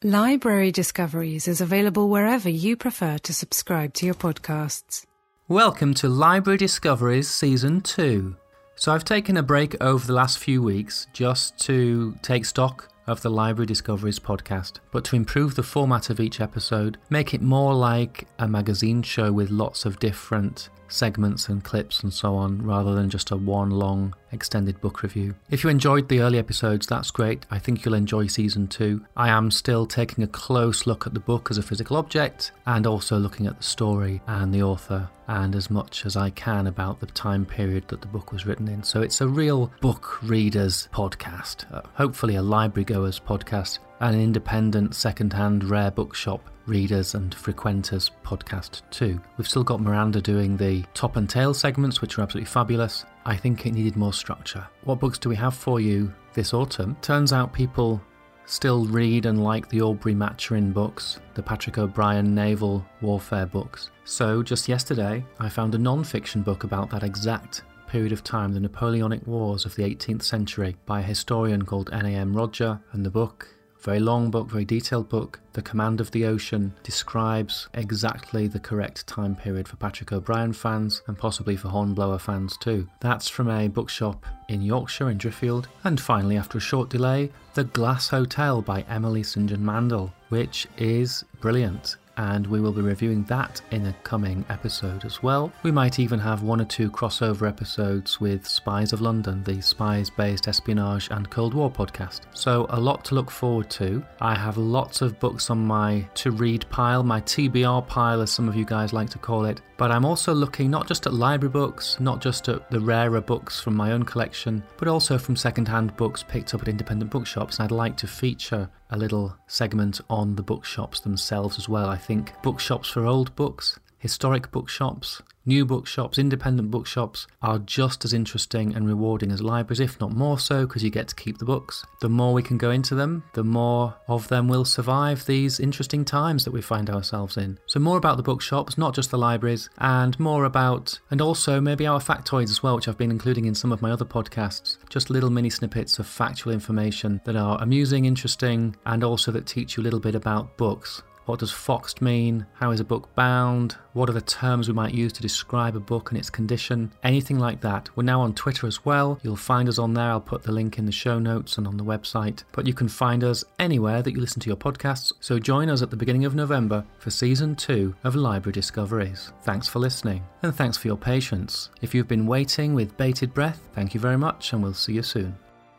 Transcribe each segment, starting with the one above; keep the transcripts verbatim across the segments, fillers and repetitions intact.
Library Discoveries is available wherever you prefer to subscribe to your podcasts. Welcome to Library Discoveries Season two. So I've taken a break over the last few weeks just to take stock of the Library Discoveries podcast, but to improve the format of each episode, make it more like a magazine show with lots of different segments and clips and so on, rather than just a one long extended book review. If you enjoyed the early episodes, that's great. I think you'll enjoy season two. I am still taking a close look at the book as a physical object and also looking at the story and the author and as much as I can about the time period that the book was written in. So it's a real book readers podcast, uh, hopefully a library goers podcast, and an independent second-hand rare bookshop readers and frequenters podcast too. We've still got Miranda doing the top and tail segments, which are absolutely fabulous. I think it needed more structure. What books do we have for you this autumn? Turns out people still read and like the Aubrey Maturin books, the Patrick O'Brian naval warfare books. So just yesterday I found a non-fiction book about that exact period of time, the Napoleonic Wars of the eighteenth century, by a historian called N A M Roger, and the book, very long book, very detailed book, The Command of the Ocean, describes exactly the correct time period for Patrick O'Brian fans and possibly for Hornblower fans too. That's from a bookshop in Yorkshire, in Driffield. And finally, after a short delay, The Glass Hotel by Emily Saint John Mandel, which is brilliant. And we will be reviewing that in a coming episode as well. We might even have one or two crossover episodes with Spies of London, the spies-based espionage and Cold War podcast. So a lot to look forward to. I have lots of books on my to-read pile, my T B R pile as some of you guys like to call it. But I'm also looking not just at library books, not just at the rarer books from my own collection, but also from second-hand books picked up at independent bookshops. And I'd like to feature a little segment on the bookshops themselves as well. I think bookshops for old books, historic bookshops, new bookshops, independent bookshops are just as interesting and rewarding as libraries, if not more so, because you get to keep the books. The more we can go into them, the more of them will survive these interesting times that we find ourselves in. So more about the bookshops, not just the libraries, and more about, and also maybe our factoids as well, which I've been including in some of my other podcasts. Just little mini snippets of factual information that are amusing, interesting, and also that teach you a little bit about books. What does foxed mean? How is a book bound? What are the terms we might use to describe a book and its condition? Anything like that. We're now on Twitter as well. You'll find us on there. I'll put the link in the show notes and on the website. But you can find us anywhere that you listen to your podcasts. So join us at the beginning of November for Season two of Library Discoveries. Thanks for listening, and thanks for your patience. If you've been waiting with bated breath, thank you very much, and we'll see you soon.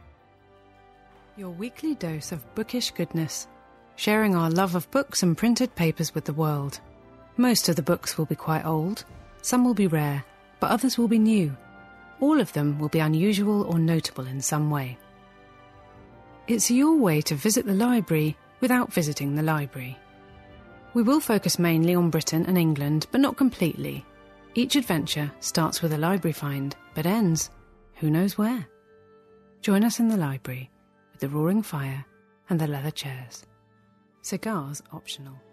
Your weekly dose of bookish goodness, sharing our love of books and printed papers with the world. Most of the books will be quite old, some will be rare, but others will be new. All of them will be unusual or notable in some way. It's your way to visit the library without visiting the library. We will focus mainly on Britain and England, but not completely. Each adventure starts with a library find, but ends who knows where. Join us in the library with the roaring fire and the leather chairs. Cigars optional.